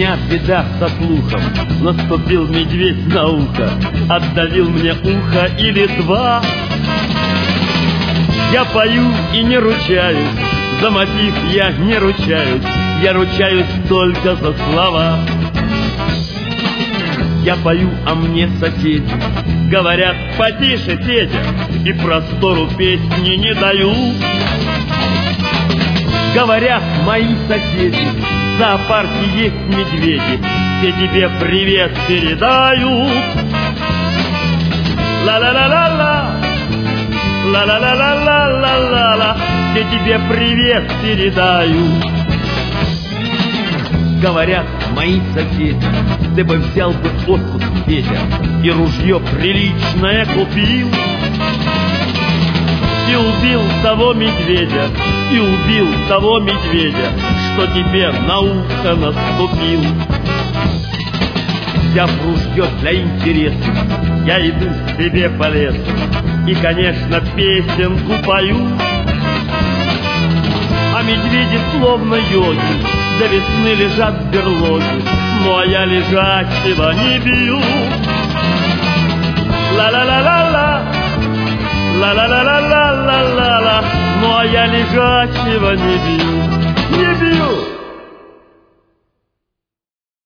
меня беда со слухом. Наступил медведь на ухо, отдавил мне ухо или два. Я пою и не ручаюсь, за мотив я не ручаюсь, я ручаюсь только за слова. Я пою, а мне соседи говорят: потише, Федя, и простору песни не дают. Говорят мои соседи, в зоопарке есть медведи, все тебе привет передают. Ла-ла-ла-ла-ла, ла-ла-ла-ла-ла-ла-ла, все тебе привет передают. Говорят мои соседи, ты бы взял бы отпуск, Федя, и ружье приличное купил. И убил того медведя, и убил того медведя, что тебе на ухо наступил. Взяв ружье для интереса, я иду себе по лесу и, конечно, песенку пою. А медведи словно йоги до весны лежат в берлоге, ну а я лежачего не бью. Ла-ла-ла-ла-ла, ла-ла-ла-ла-ла-ла-ла, ну а я лежачего не бью, не бью.